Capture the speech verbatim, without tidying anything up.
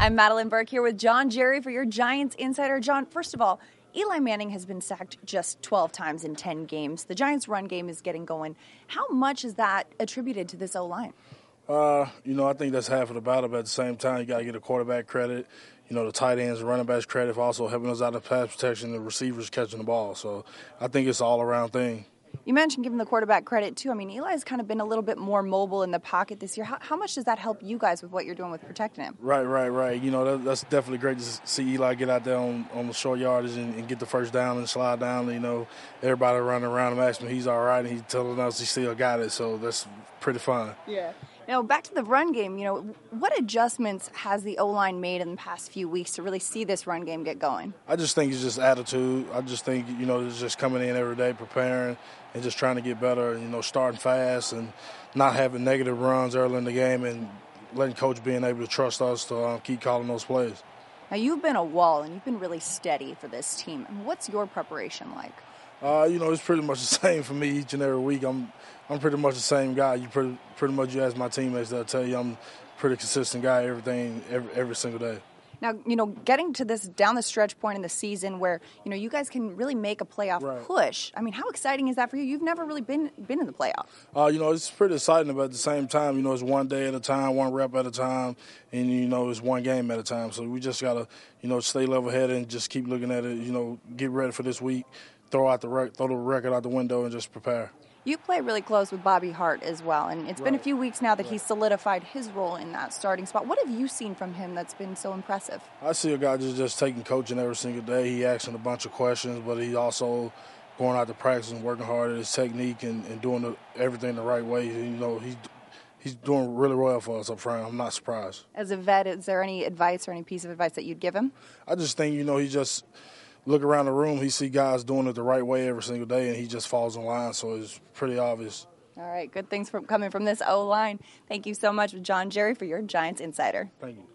I'm Madeline Burke here with John Jerry for your Giants Insider. John, first of all, Eli Manning has been sacked just twelve times in ten games. The Giants' run game is getting going. How much is that attributed to this O-line? Uh, you know, I think that's half of the battle, but at the same time, you got to get a quarterback credit. You know, the tight ends, the running backs credit for also helping us out of pass protection, the receivers catching the ball. So I think it's an all-around thing. You mentioned giving the quarterback credit, too. I mean, Eli's kind of been a little bit more mobile in the pocket this year. How, how much does that help you guys with what you're doing with protecting him? Right, right, right. You know, that, that's definitely great to see Eli get out there on, on the short yardage and, and get the first down and slide down. You know, everybody running around him asking him he's all right, and he's telling us he still got it. So that's pretty fun. Yeah. Now, back to the run game, you know, what adjustments has the O-line made in the past few weeks to really see this run game get going? I just think it's just attitude. I just think, you know, it's just coming in every day, preparing, and just trying to get better, you know, starting fast and not having negative runs early in the game and letting coach being able to trust us to uh, keep calling those plays. Now, you've been a wall, and you've been really steady for this team. What's your preparation like? Uh, you know, it's pretty much the same for me each and every week. I'm I'm pretty much the same guy. You pretty pretty much you ask my teammates, they'll tell you I'm a pretty consistent guy, everything every every single day. Now, you know, getting to this down the stretch point in the season where, you know, you guys can really make a playoff right. push. I mean, how exciting is that for you? You've never really been been in the playoff. Uh, you know, it's pretty exciting, but at the same time, you know, it's one day at a time, one rep at a time, and, you know, it's one game at a time. So we just got to, you know, stay level-headed and just keep looking at it, you know, get ready for this week, throw out the rec- throw the record out the window and just prepare. You play really close with Bobby Hart as well, and it's right. been a few weeks now that right. he's solidified his role in that starting spot. What have you seen from him that's been so impressive? I see a guy just, just taking coaching every single day. He asking a bunch of questions, but he also going out to practice and working hard at his technique and, and doing the, everything the right way. You know, he's he's doing really well for us up front. I'm not surprised. As a vet, is there any advice or any piece of advice that you'd give him? I just think, you know, he just – look around the room, he see guys doing it the right way every single day, and he just falls in line, so it's pretty obvious. All right, good things from coming from this O-line. Thank you so much, John Jerry, for your Giants Insider. Thank you.